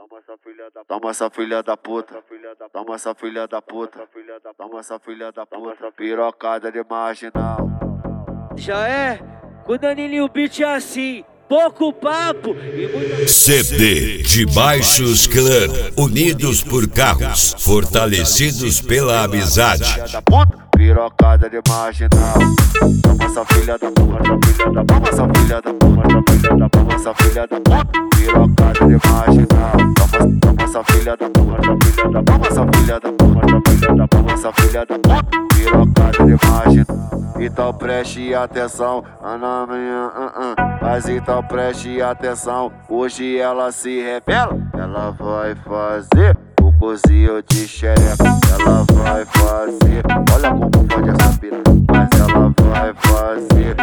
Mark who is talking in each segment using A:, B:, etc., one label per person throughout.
A: Toma essa filha da puta. Toma essa filha da puta. Toma essa filha da puta. Pirocada de marginal.
B: Já é? Com o Danilinho Beat é assim. Pouco papo e muita...
C: CD de Baixos Clã, unidos por carros, fortalecidos pela amizade.
A: Pirocada de marginal. Toma essa filha da puta, toma essa filha da puta, toma essa filha da puta. Pirocada de marginal. Toma essa filha da puta, toma essa filha da puta, toma essa filha da puta. Pirocada de marginal. Então preste atenção, Ana minha, mas então preste atenção. Hoje ela se revela, ela vai fazer o cozinho de xereca. Ela vai fazer, olha como pode essa piranha, mas ela vai fazer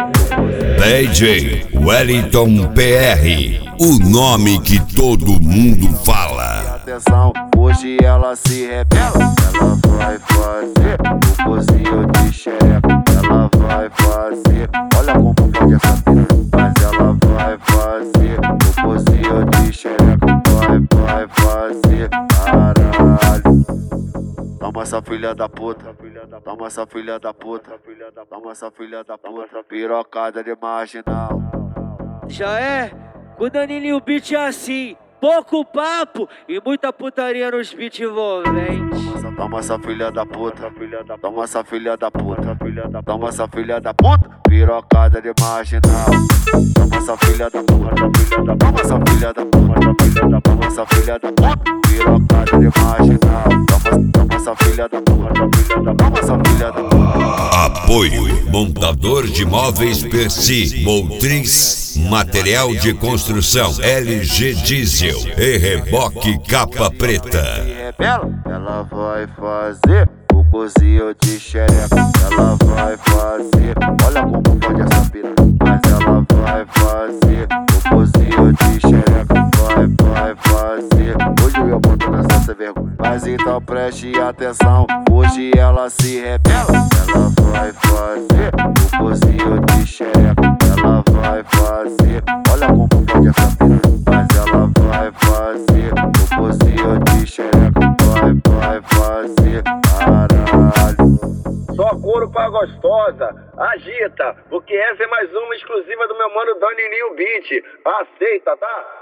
C: DJ Wellington PR, o nome que todo mundo fala.
A: Atenção, hoje ela se revela, ela vai fazer o cozinho de xereca. Ela vai fazer, olha como pode essa piranha, mas ela vai fazer o cozinho de xereca. Vai fazer, caralho. Toma essa filha da puta, toma essa filha da puta, toma essa filha da puta. Pirocada de marginal.
B: Já é? Com o Danilinho Beat é assim. Pouco papo e muita putaria nos beats envolventes.
A: Toma essa filha da puta, toma essa filha da puta, toma essa filha da puta. Pirocada de marginal. Toma essa filha da puta, toma essa filha da puta, toma essa filha da puta. Pirocada de marginal. Toma essa filha da puta, toma essa filha da puta.
C: Apoio Montador de Móveis Percy, Motriz, material de construção LG Diesel e reboque capa preta.
A: Ela vai fazer o cozinho de xereca. Ela vai fazer, olha como pode essa piranha, mas ela vai fazer o cozinho de xereca. Vai fazer, hoje eu boto nessa sem vergonha, mas então preste atenção. Hoje ela se revela, ela vai fazer o cozinho de xereca. Ela vai fazer, olha como pode essa piranha, mas ela vai fazer o cozinho de xereca. Vai fazer, caralho.
D: Só couro pra gostosa, agita, porque essa é mais uma exclusiva do meu mano Danilinho Beat. Aceita, tá?